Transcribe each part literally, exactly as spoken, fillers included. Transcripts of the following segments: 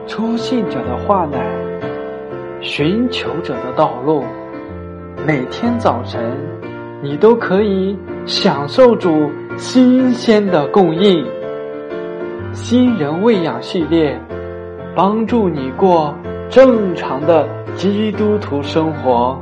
初信者的话乃寻求者的道路。每天早晨，你都可以享受主新鲜的供应。新人喂养系列，帮助你过正常的基督徒生活。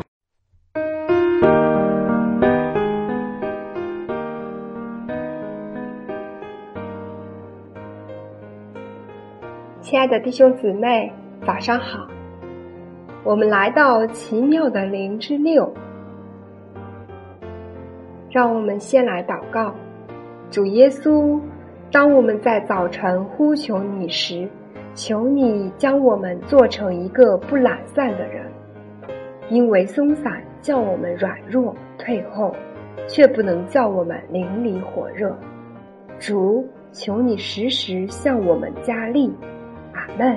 亲爱的弟兄姊妹，早上好。我们来到奇妙的灵之六，让我们先来祷告。主耶稣，当我们在早晨呼求你时，求你将我们做成一个不懒散的人，因为松散叫我们软弱退后，却不能叫我们淋漓火热。主，求你时时向我们加力。阿们。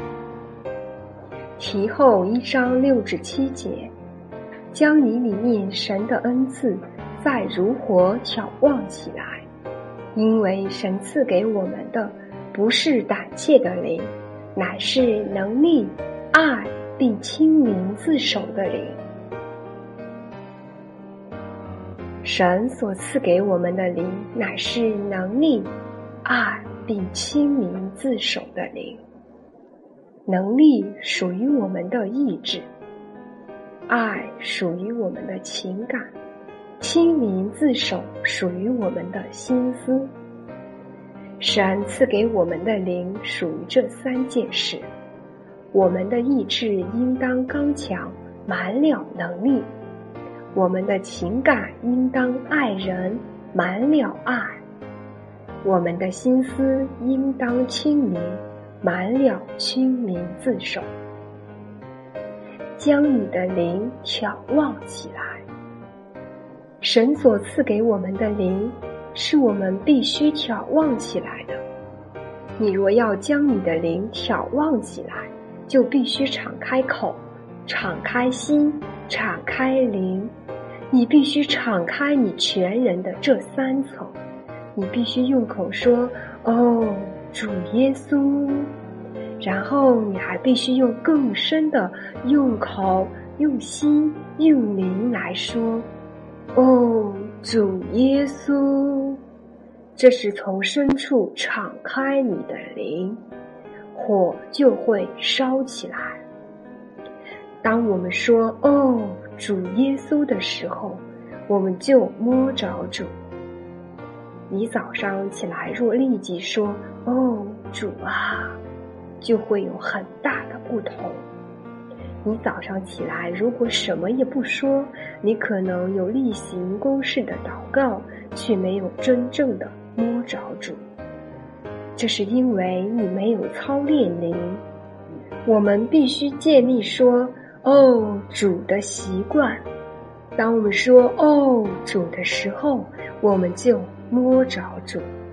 题后一章六至七节，将你里面神的恩赐再如火挑旺起来，因为神赐给我们的不是胆怯的灵，乃是能力、爱并亲民自守的灵。神所赐给我们的灵，乃是能力、爱并亲民自守的灵。能力属于我们的意志，爱属于我们的情感，亲民自守属于我们的心思。神赐给我们的灵属于这三件事。我们的意志应当刚强，满了能力；我们的情感应当爱人，满了爱；我们的心思应当亲民，满了亲民自守。将你的灵挑旺起来。神所赐给我们的灵，是我们必须挑旺起来的。你若要将你的灵挑旺起来，就必须敞开口，敞开心，敞开灵。你必须敞开你全人的这三层。你必须用口说，哦，主耶稣，然后你还必须用更深的用口、用心、用灵来说，哦，主耶稣。这是从深处敞开你的灵，火就会烧起来。当我们说，哦，主耶稣的时候，我们就摸着主。你早上起来若立即说，哦，主啊，就会有很大的不同。你早上起来如果什么也不说，你可能有例行公事的祷告，却没有真正的摸着主。这是因为你没有操练灵。我们必须建立说，哦，主的习惯。当我们说，哦，主的时候，我们就摸着主。